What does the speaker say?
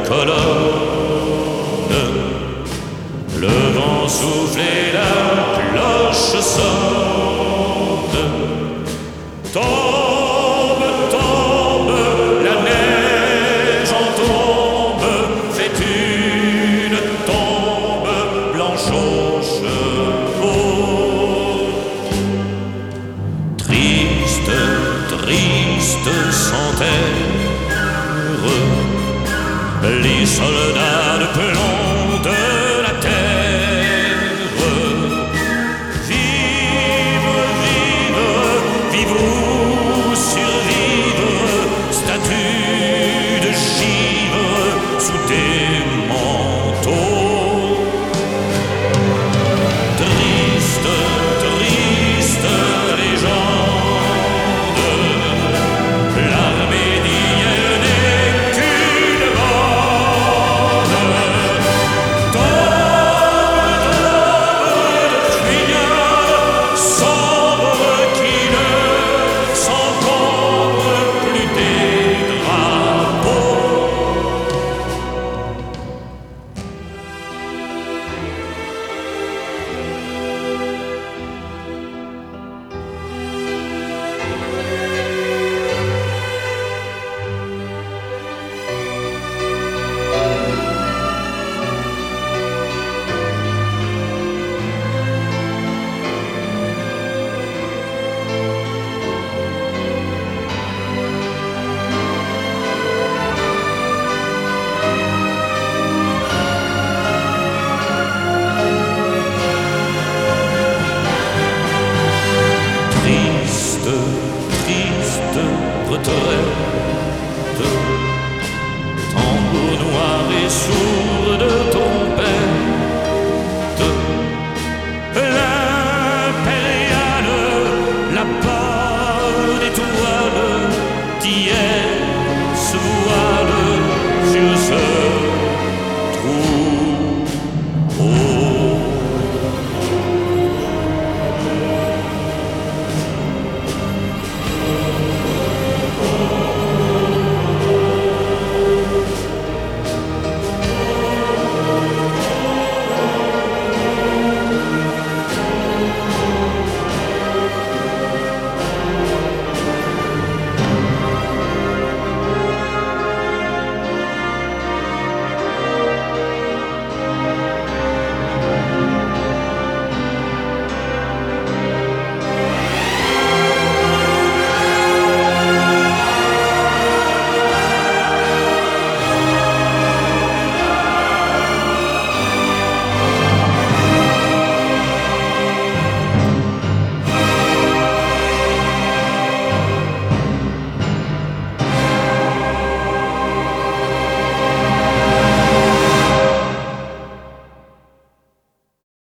colonne. Le vent souffle et la cloche sonne. Tombe, tombe, la neige en tombe, fait une tombe blanche aux chevaux. Triste, triste sans terre, les soldats de plomb de la terre. Vivre, vivre, vivre ou survivre, statues de givre sous des manteaux. Triste, triste légende, l'armée d'hier n'est qu'une bande. Tombe, tombe de fuyards sombres qui ne s'encombrent plus des drapeaux. Triste, triste retraite,